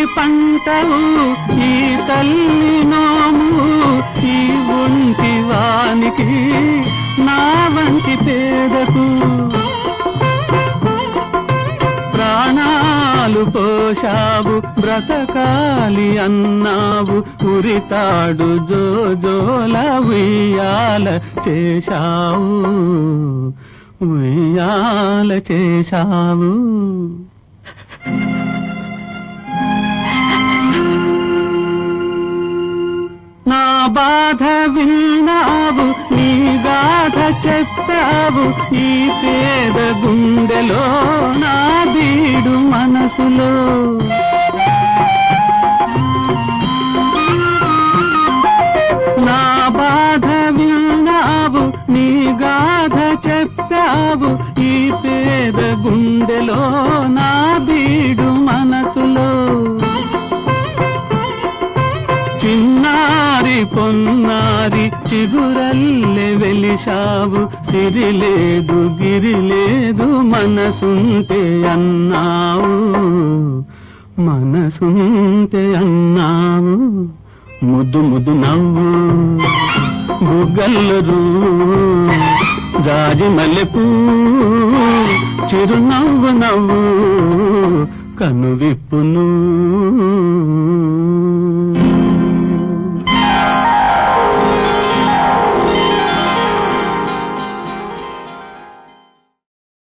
పంటవు ఈ తల్లి నోము, ఈ ఒంటి వానికి నా వంటి పేదకు ప్రాణాలు పోశావు, బ్రతకాలి అన్నావు, ఉరితాడు జోజోల ఉయ్యాల చేశావు, ఉయ్యాల చేశావు. నా బాధ విన్నావు, నీ గాథ చెప్పావు, ఈ పేద గుండెలో నా బీడు మనసులో. నా బాధ విన్నావు, నీ గాథ చెప్పావు, ఈ పేద గుండెలో నా బీడు మనసులో. చిన్నారి పొన్నారి చిగురల్లె వెలిశావు, సిరిలేదు గిరిలేదు మనసుంటే అన్నావు, మనసుంటే అన్నావు. ముద్దు ముద్దు నవ్వు బుగ్గల్లరు జాజి మల్లెపూ, చిరునవ్వు నవ్వు కనువిప్పును.